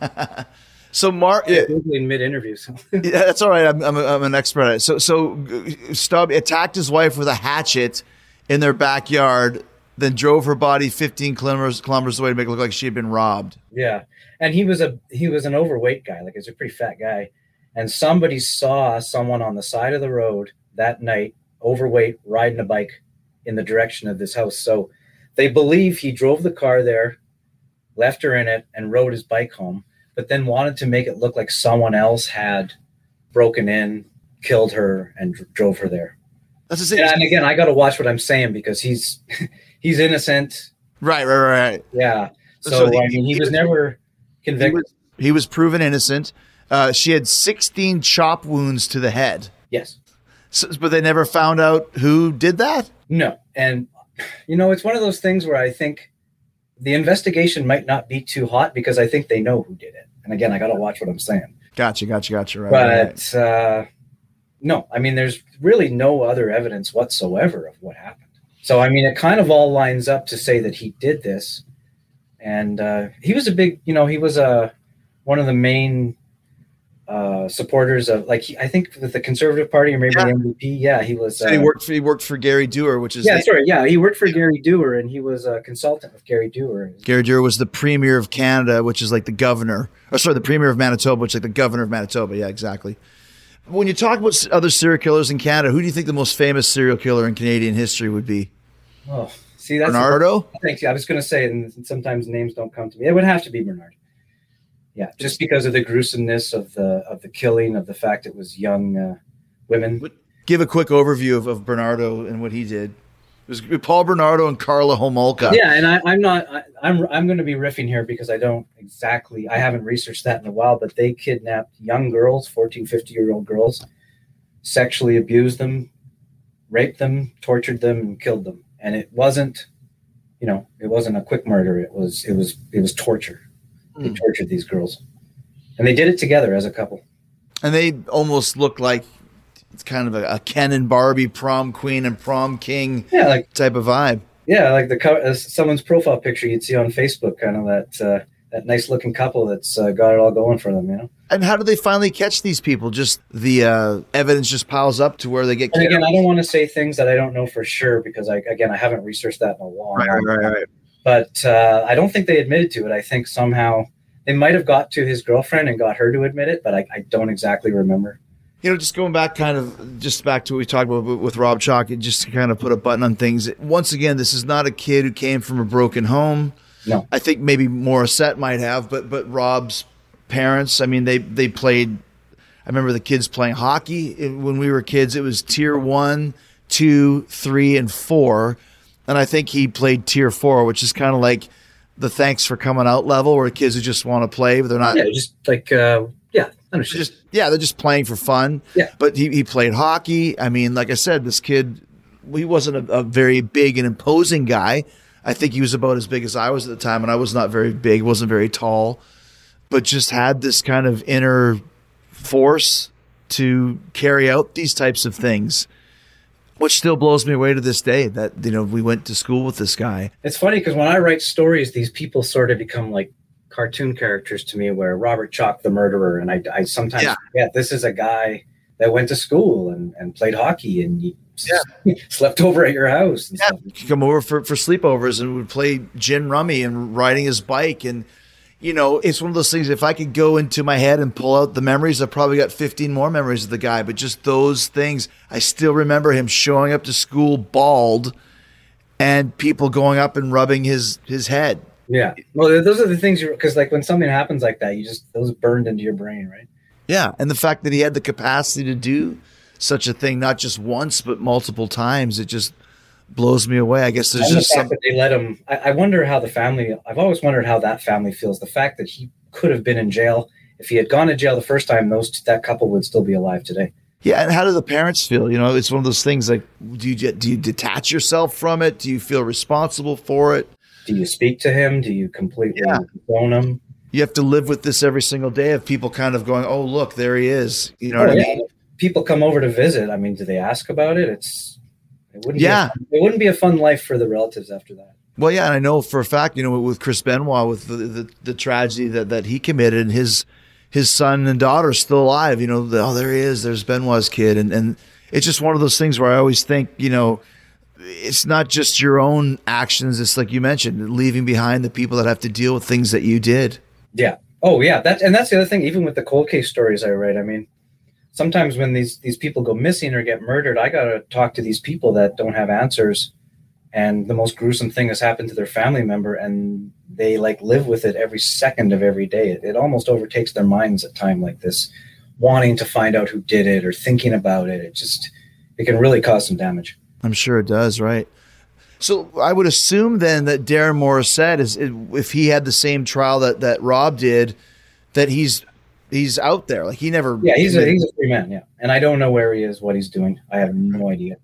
So Mark, Googling mid-interview. So. yeah, that's all right. I'm an expert at it. So Stobby attacked his wife with a hatchet in their backyard, then drove her body 15 kilometers away to make it look like she had been robbed. Yeah, and he was an overweight guy. Like, he's a pretty fat guy. And somebody saw someone on the side of the road that night, overweight, riding a bike in the direction of this house. So they believe he drove the car there, left her in it, and rode his bike home, but then wanted to make it look like someone else had broken in, killed her, and drove her there. That's and again, I got to watch what I'm saying because he's innocent. Right. Yeah. So I mean, he was never convicted. He was proven innocent. She had 16 chop wounds to the head. Yes. But they never found out who did that? No. And, it's one of those things where I think the investigation might not be too hot because I think they know who did it. And again, I got to watch what I'm saying. Gotcha. Right. But no, I mean, there's really no other evidence whatsoever of what happened. So, I mean, it kind of all lines up to say that he did this. And he was a big, he was one of the main supporters of, I think with the Conservative Party or maybe the NDP. Yeah, he was. He worked for Gary Dewar, which is he worked for Gary Dewar, and he was a consultant with Gary Dewar. Gary Dewar was the Premier of Canada, which is like the governor. The Premier of Manitoba, which is like the governor of Manitoba. Yeah, exactly. When you talk about other serial killers in Canada, who do you think the most famous serial killer in Canadian history would be? Oh, see, that's Bernardo. Thanks. I was going to say, and sometimes names don't come to me. It would have to be Bernard. Yeah, just because of the gruesomeness of the killing, of the fact it was young women. Give a quick overview of Bernardo and what he did. It was Paul Bernardo and Carla Homolka. Yeah, and I'm going to be riffing here because I haven't researched that in a while, but they kidnapped young girls, 14, 15-year-old girls, sexually abused them, raped them, tortured them, and killed them. And it wasn't a quick murder. It was torture. They tortured these girls, and they did it together as a couple. And they almost look like it's kind of a Ken and Barbie prom queen and prom king type of vibe. Yeah, like someone's profile picture you'd see on Facebook, kind of that nice looking couple that's got it all going for them, And how do they finally catch these people? Just the evidence just piles up to where they get killed. And again, I don't want to say things that I don't know for sure because I haven't researched that in a long time. Right. But I don't think they admitted to it. I think somehow they might have got to his girlfriend and got her to admit it, but I don't exactly remember. Just going back back to what we talked about with Rob Chalk, just to kind of put a button on things. Once again, this is not a kid who came from a broken home. No. I think maybe Morissette might have, but Rob's parents, I mean, they played, I remember the kids playing hockey. When we were kids, it was tier 1, 2, 3, and 4. And I think he played tier 4, which is kind of like the thanks for coming out level, where kids who just want to play, but they're not. Yeah, just like they're just playing for fun. Yeah, but he played hockey. I mean, like I said, this kid, he wasn't a very big and imposing guy. I think he was about as big as I was at the time, and I was not very big, wasn't very tall, but just had this kind of inner force to carry out these types of things. Which still blows me away to this day that, we went to school with this guy. It's funny because when I write stories, these people sort of become like cartoon characters to me, where Robert Chalk, the murderer, and I sometimes forget this is a guy that went to school and played hockey and slept over at your house. And stuff. He'd come over for sleepovers and would play gin rummy and riding his bike. And, it's one of those things, if I could go into my head and pull out the memories, I've probably got 15 more memories of the guy. But just those things, I still remember him showing up to school bald and people going up and rubbing his head. Yeah. Well, those are the things because like when something happens like that, those burned into your brain, right? Yeah. And the fact that he had the capacity to do such a thing, not just once, but multiple times, it just blows me away. I guess there's And just the fact that they let him. I wonder how the family. I've always wondered how that family feels. The fact that he could have been in jail. If he had gone to jail the first time, that couple would still be alive today. Yeah, and how do the parents feel? You know, it's one of those things like, do you detach yourself from it? Do you feel responsible for it? Do you speak to him? Do you completely phone him? You have to live with this every single day of people kind of going, "Oh, look, there he is." You know what I mean? People come over to visit. I mean, do they ask about it? It wouldn't be a fun life for the relatives after that. Well, yeah, and I know for a fact, you know, with Chris Benoit, with the tragedy that he committed, and his son and daughter are still alive. You know, there he is. There's Benoit's kid, and it's just one of those things where I always think, you know, it's not just your own actions. It's like you mentioned, leaving behind the people that have to deal with things that you did. Yeah. Oh, yeah. That's the other thing. Even with the cold case stories I write, I mean, sometimes when these people go missing or get murdered, I got to talk to these people that don't have answers. And the most gruesome thing has happened to their family member, and they like live with it every second of every day. It almost overtakes their minds at time like this, wanting to find out who did it or thinking about it. It can really cause some damage. I'm sure it does, right? So I would assume then that Darren Morissette if he had the same trial that Rob did, that he's out there. Like he never. Yeah, he's a free man. Yeah, and I don't know where he is, what he's doing. I have no idea.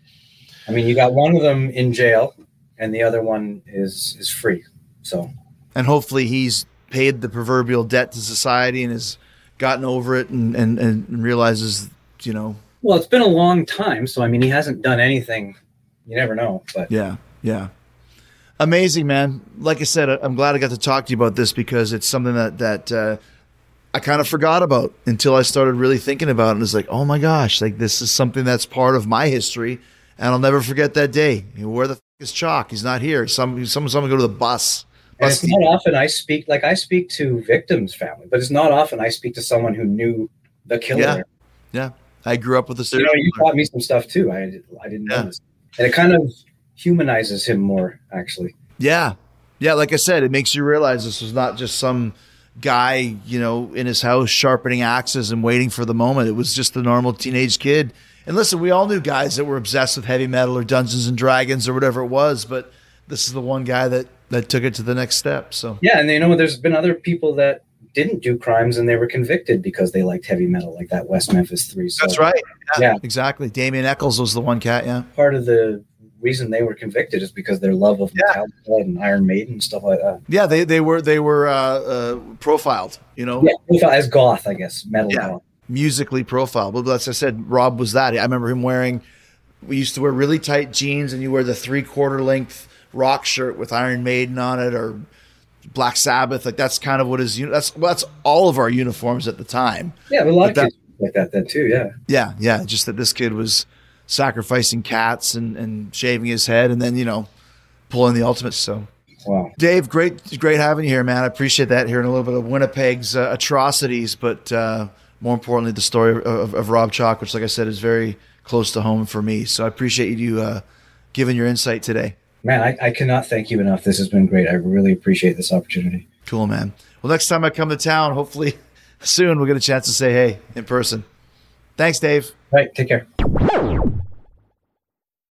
I mean, you got one of them in jail, and the other one is free. So, and hopefully he's paid the proverbial debt to society and has gotten over it and realizes, you know. Well, it's been a long time, so I mean, he hasn't done anything. You never know, but yeah. Amazing, man. Like I said, I'm glad I got to talk to you about this because it's something that I kind of forgot about until I started really thinking about it. And it's like, oh my gosh, like this is something that's part of my history. And I'll never forget that day. Where the f*** is Chalk? He's not here. Someone go to the bus. And it's not often I speak to victims' family, but it's not often I speak to someone who knew the killer. Yeah. I grew up with a serial killer. You taught me some stuff too. I didn't know this. And it kind of humanizes him more, actually. Yeah. Yeah, like I said, it makes you realize this was not just some guy, you know, in his house sharpening axes and waiting for the moment. It was just a normal teenage kid. And listen, we all knew guys that were obsessed with heavy metal or Dungeons and Dragons or whatever it was, but this is the one guy that took it to the next step. So yeah, and you know, there's been other people that didn't do crimes and they were convicted because they liked heavy metal, like that West Memphis 3. So, that's right. Yeah, exactly. Damien Eccles was the one cat. Yeah, part of the reason they were convicted is because their love of Metallica and Iron Maiden and stuff like that. Yeah, they were profiled. You know, profiled as goth, I guess, metal. Yeah. Goth. Musically profiled. But as I said, Rob was that. I remember him we used to wear really tight jeans and you wear the 3/4 length rock shirt with Iron Maiden on it or Black Sabbath. Like that's kind of what that's all of our uniforms at the time. Yeah, but a lot of kids like that then too. Yeah. Yeah. Just that this kid was sacrificing cats and shaving his head and then, you know, pulling the ultimate. So wow. Dave, great having you here, man. I appreciate that, hearing a little bit of Winnipeg's atrocities, but more importantly, the story of Rob Chalk, which, like I said, is very close to home for me. So I appreciate you giving your insight today. Man, I cannot thank you enough. This has been great. I really appreciate this opportunity. Cool, man. Well, next time I come to town, hopefully soon, we'll get a chance to say hey in person. Thanks, Dave. All right, take care.